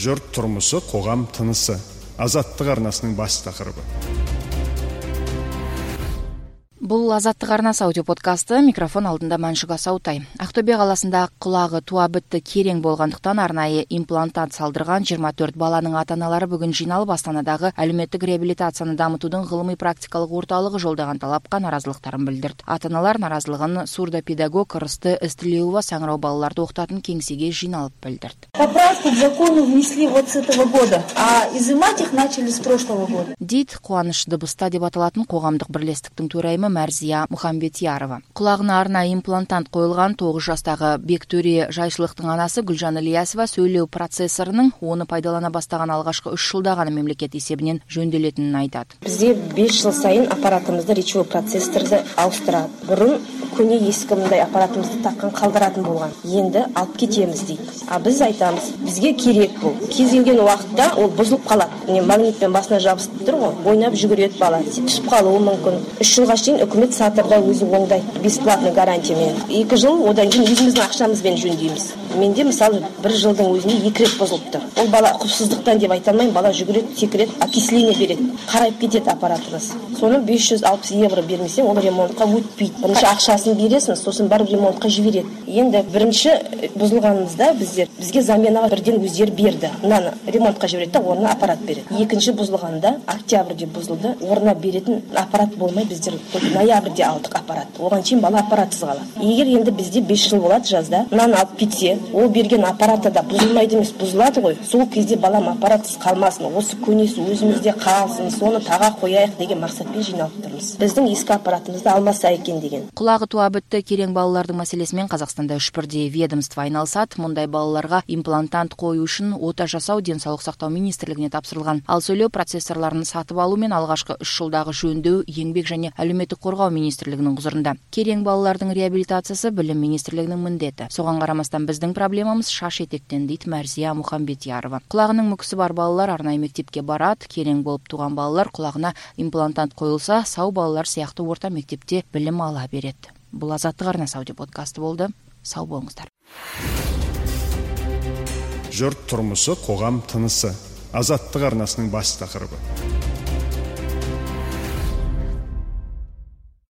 Жұрт тұрмысы, қоғам тынысы. Азаттық арнасының бас тақырыбы. Бұл Азаттық арнасы аудиоподкасты, микрофон алдында Мәншүк Асаутай. Ақтөбе қаласында құлағы туа бітті керең болғандықтан арнайы имплантат салдырған 24 баланың ата-аналары бүгін жиналып Астанадағы әлеуметтік реабилитацияны дамытудың ғылыми-практикалық орталығы жолдаған талапқа наразылықтарын білдірді. Ата-аналар наразылығын сурдопедагог Ырысты Істілеуова Саңырау балаларды оқытатын кеңсеге жиналып білдірді. Поправку к закону внесли вот с этого года, а изымать их начали с прошлого года. Дейді Қуаныш дыбыста деп аталатын қоғамдық бірлестіктің төрайымы Мәрзия Мұхамбетиярова. Құлағына арнайы имплантант қойылған 9 жастағы Бектөре Жайшылықтың анасы Гүлжан Ілиясова сөйлеу процессорының оны пайдалана бастаған алғашқы 3 жылда ғана мемлекет есебінен жөнделетінін айтады. Бізде 5 жыл сайын аппаратымызды речевой процессорды ауыстырады. Бұрын көне ескі мындай аппаратымызды таққан қалдыратын болған. Енді алып кетеміз дейді. А біз айтамыз, бізге керек бұл. Кез келген уақытта ол бұзылып қалады. Магнитпен басына жабысып тұр ғой, ойнап жүгіреді бала. Түсіп қалуы мүмкін. 3 жылға шейін үкімет сатырда өзі оңдайды, бесплатно гарантиямен. 2 жыл одан кейін өзіміздің ақшамызбен жөндейміз. Менде мысалы 1 жылдың өзінде 2 рет бұзылыпты. Ол бала құпсыздықтан деп айта алмаймын, бала жүгіреді, секіреді, окисление береді. Қарайып кетеді аппаратымыз. Соны 560 евро бермесең, ол ремонтқа өтпейді. Бірінші ақшасын бересің, сосын барып ремонтқа жібереді. Енді бірінші бұзылғанымызда бізге заменаға бірден өздері берді. Мынаны ремонтқа жібереді, орнына аппарат береді. Екінші бұзылғанда октябрьде бұзылды, орнына беретін аппарат болмай біздер ноябрьде алдық аппарат. Оған шейін бала аппаратсыз қалады. Егер енді бізде 5 жыл болады жазда, мынаны алып кетсе, ол берген аппараты да бұзылмайды емес, бұзылады ғой. Сол кезде балам аппаратсыз қалмасын, осы көнесі өзімізде қалсын, соны таға қояйық деген мақсатпен жиналып тұрмыз. Біздің ескі аппаратымызды алмаса екен деген. Құлағы туа бітті керең балалардың мәселесімен Қазақстанда 3 бірдей ведомство айналысады. Мұндай балаларға имплантант қою үшін ота жасау денсаулық сақтау министрлігіне тапсырылған. Ал сөйлеу процессорларын сатып алу мен алғашқы 3 жылдағы жөндеу еңбек және әлеуметтік қорғау министрлігінің құзырында. Керең балалардың реабилитациясы білім министрлігінің міндеті. Соған қарамастан біздің проблемамыз шаш етектен, дейді Мәрзия Мұхамбетиярова. Құлағының мүкісі бар балалар арнайы мектепке барады. Керең болып туған балалар құлағына имплантант қойылса, сау балалар сияқты орта мектепте білім ала береді. Бұл Азаттық арнасы аудиоподкасты болды. Сау болыңыздар. Жұрт тұрмысы, қоғам тынысы. Азаттық арнасының бас тақырыбы.